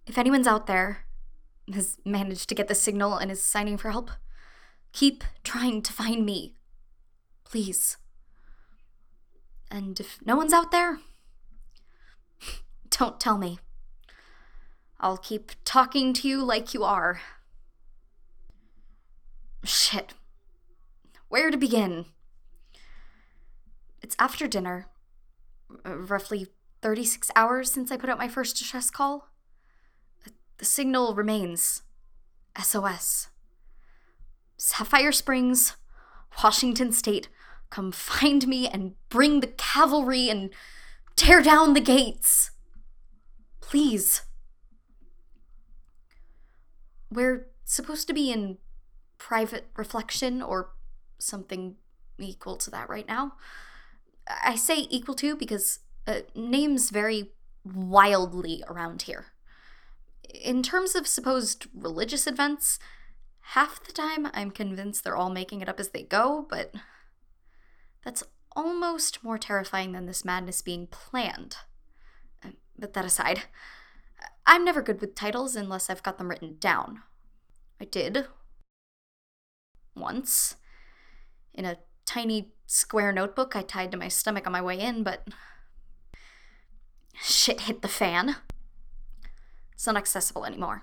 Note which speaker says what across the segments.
Speaker 1: If anyone's out there has managed to get the signal and is signing for help, keep trying to find me. Please. And if no one's out there, don't tell me. I'll keep talking to you like you are. Shit. Where to begin? It's after dinner. Roughly 36 hours since I put out my first distress call. The signal remains SOS. Sapphire Springs, Washington State, come find me and bring the cavalry and tear down the gates. Please. We're supposed to be in private reflection or something equal to that right now. I say equal to because names vary wildly around here. In terms of supposed religious events, half the time I'm convinced they're all making it up as they go, but that's almost more terrifying than this madness being planned. But that aside, I'm never good with titles unless I've got them written down. I did. Once. In a tiny square notebook I tied to my stomach on my way in, but shit hit the fan. It's not accessible anymore.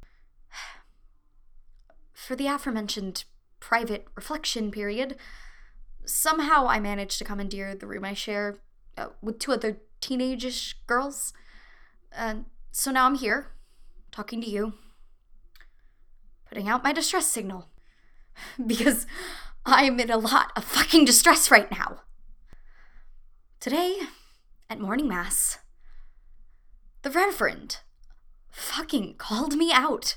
Speaker 1: For the aforementioned private reflection period, somehow I managed to commandeer the room I share with two other teenage-ish girls. So now I'm here, talking to you, putting out my distress signal. Because I'm in a lot of fucking distress right now. Today, at morning mass, the Reverend fucking called me out.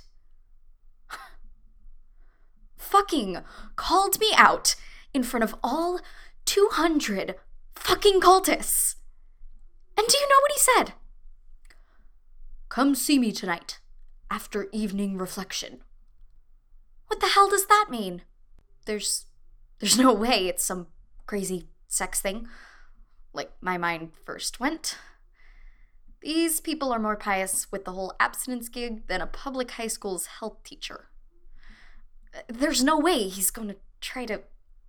Speaker 1: Fucking called me out in front of all 200 fucking cultists. And do you know what he said? Come see me tonight, after evening reflection. What the hell does that mean? There's no way it's some crazy sex thing, like my mind first went. These people are more pious with the whole abstinence gig than a public high school's health teacher. There's no way he's going to try to...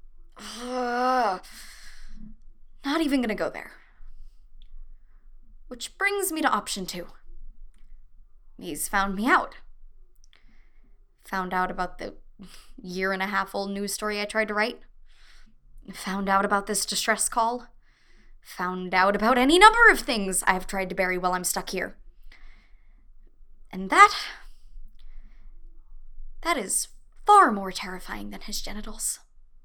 Speaker 1: Not even going to go there. Which brings me to option 2. He's found me out. Found out about the year-and-a-half-old news story I tried to write. Found out about this distress call. Found out about any number of things I've tried to bury while I'm stuck here. And that is far more terrifying than his genitals.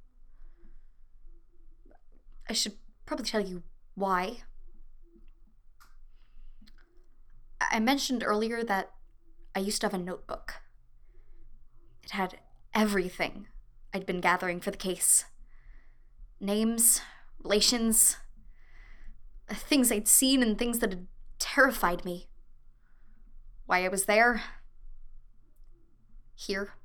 Speaker 1: I should probably tell you why. I mentioned earlier that I used to have a notebook. It had everything I'd been gathering for the case. Names, relations, things I'd seen and things that had terrified me. Why I was there. Here.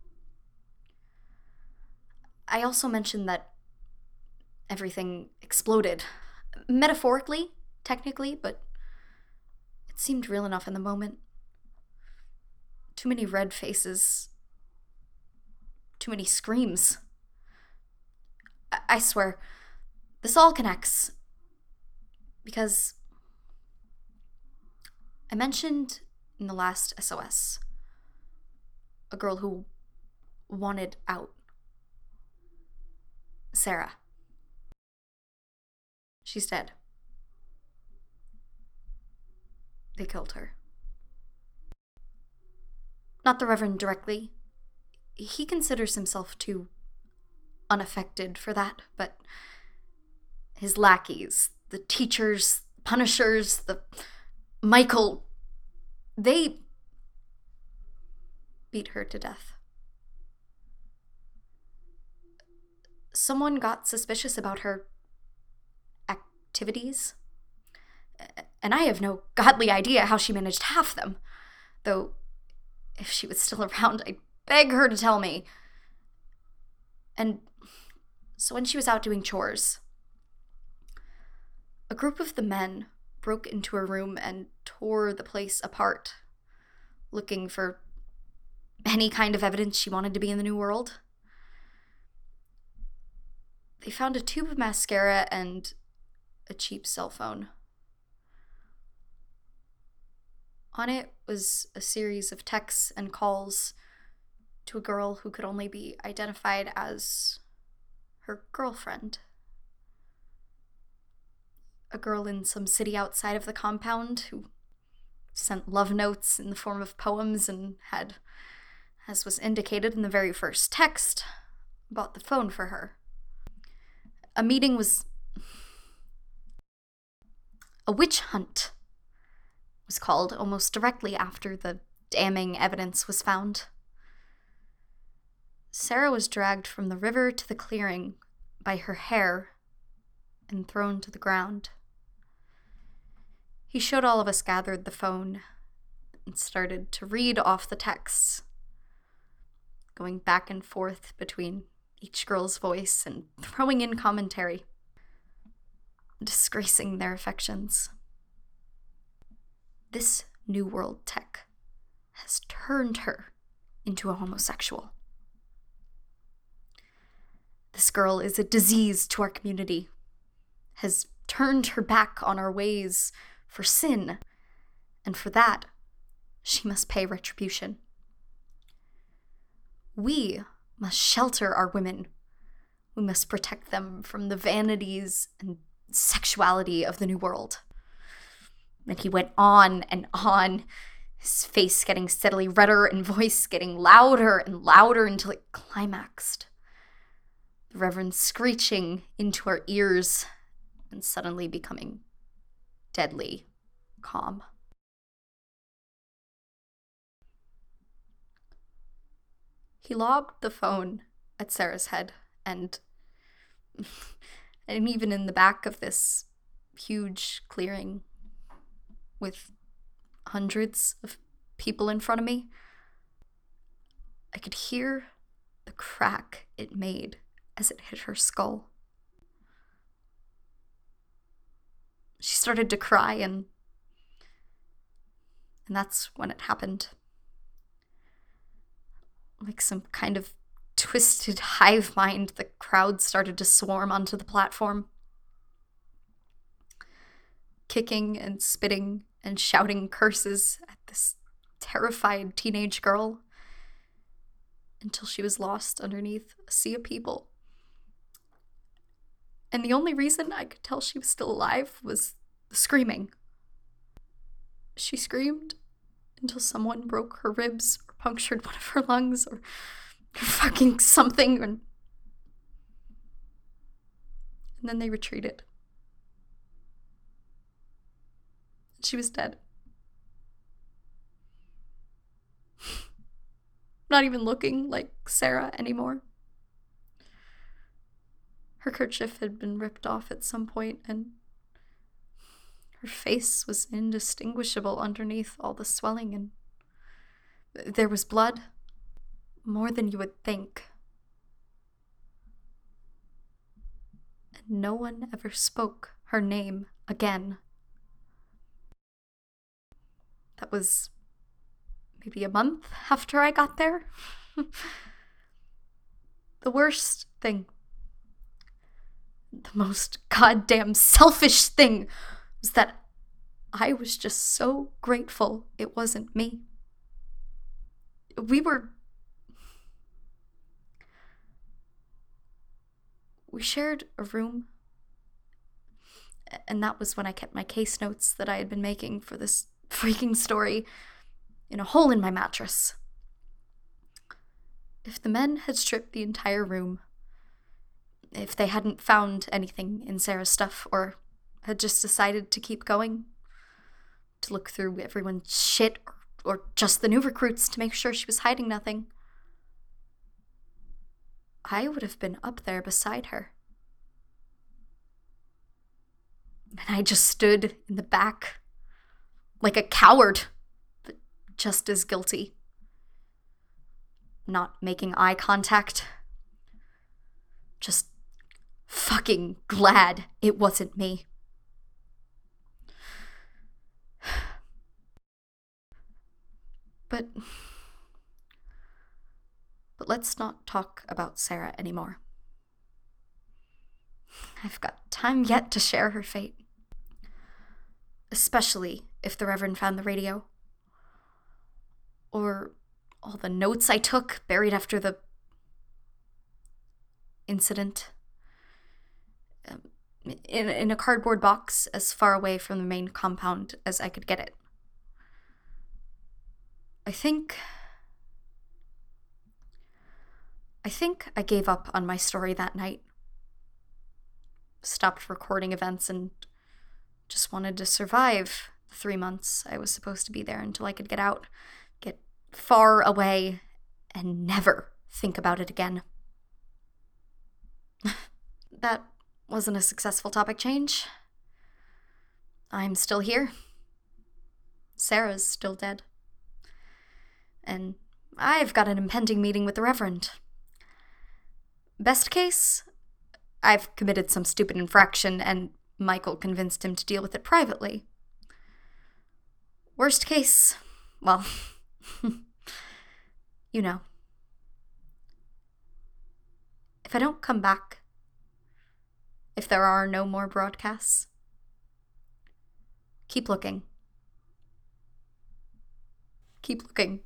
Speaker 1: I also mentioned that everything exploded. Metaphorically, technically, but it seemed real enough in the moment. Too many red faces. Too many screams. I swear, this all connects. Because I mentioned in the last SOS a girl who wanted out. Sarah. She's dead. They killed her. Not the Reverend directly. He considers himself too unaffected for that, but his lackeys, the teachers, punishers, the Michael, they beat her to death. Someone got suspicious about her activities, and I have no godly idea how she managed half them, though if she was still around, I'd beg her to tell me. And so when she was out doing chores, a group of the men broke into her room and tore the place apart. looking for any kind of evidence she wanted to be in the New World. They found a tube of mascara and a cheap cell phone. On it was a series of texts and calls to a girl who could only be identified as her girlfriend. A girl in some city outside of the compound who sent love notes in the form of poems and had, as was indicated in the very first text, bought the phone for her. A meeting was... A witch hunt was called almost directly after the damning evidence was found. Sarah was dragged from the river to the clearing by her hair and thrown to the ground. He showed all of us gathered the phone and started to read off the texts, going back and forth between each girl's voice and throwing in commentary, disgracing their affections. This New World tech has turned her into a homosexual. This girl is a disease to our community, has turned her back on our ways for sin, and for that, she must pay retribution. We must shelter our women. We must protect them from the vanities and sexuality of the New World. And he went on and on, his face getting steadily redder and voice getting louder and louder until it climaxed. The Reverend screeching into our ears and suddenly becoming deadly calm. He lobbed the phone at Sarah's head, and even in the back of this huge clearing with hundreds of people in front of me, I could hear the crack it made as it hit her skull. She started to cry, and that's when it happened. Like some kind of twisted hive mind, the crowd started to swarm onto the platform, kicking and spitting and shouting curses at this terrified teenage girl until she was lost underneath a sea of people. And the only reason I could tell she was still alive was the screaming. She screamed until someone broke her ribs or punctured one of her lungs or fucking something, and then they retreated. She was dead. Not even looking like Sarah anymore. Her kerchief had been ripped off at some point, and her face was indistinguishable underneath all the swelling, and there was blood, more than you would think. And no one ever spoke her name again. That was maybe a month after I got there. The worst thing, the most goddamn selfish thing, was that I was just so grateful it wasn't me. We shared a room, and that was when I kept my case notes that I had been making for this freaking story in a hole in my mattress. If the men had stripped the entire room, if they hadn't found anything in Sarah's stuff, or had just decided to keep going, to look through everyone's shit, or just the new recruits to make sure she was hiding nothing, I would have been up there beside her. And I just stood in the back like a coward, but just as guilty. Not making eye contact. Just fucking glad it wasn't me. But let's not talk about Sarah anymore. I've got time yet to share her fate. Especially if the Reverend found the radio. Or all the notes I took buried after the incident. In a cardboard box as far away from the main compound as I could get it. I think I gave up on my story that night. Stopped recording events and just wanted to survive the 3 months I was supposed to be there until I could get out, get far away, and never think about it again. That wasn't a successful topic change. I'm still here. Sarah's still dead. And I've got an impending meeting with the Reverend. Best case, I've committed some stupid infraction and Michael convinced him to deal with it privately. Worst case, well, you know. If I don't come back, if there are no more broadcasts, keep looking. Keep looking.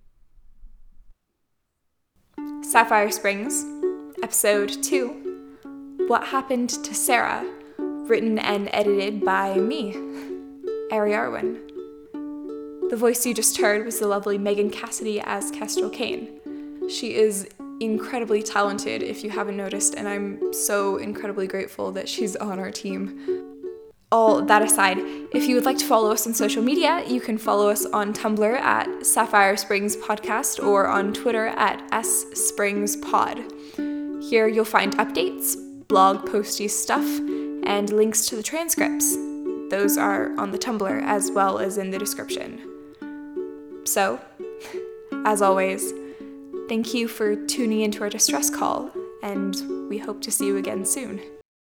Speaker 2: Sapphire Springs, Episode 2, What Happened to Sarah, written and edited by me, Ari Arwen. The voice you just heard was the lovely Megan Cassidy as Kestrel Kane. She is incredibly talented, if you haven't noticed, and I'm so incredibly grateful that she's on our team. All that aside, if you would like to follow us on social media, you can follow us on Tumblr at Sapphire Springs Podcast or on Twitter at @SspringsPod. Here you'll find updates, blog posty stuff, and links to the transcripts. Those are on the Tumblr as well as in the description. So, as always, thank you for tuning into our distress call, and we hope to see you again soon.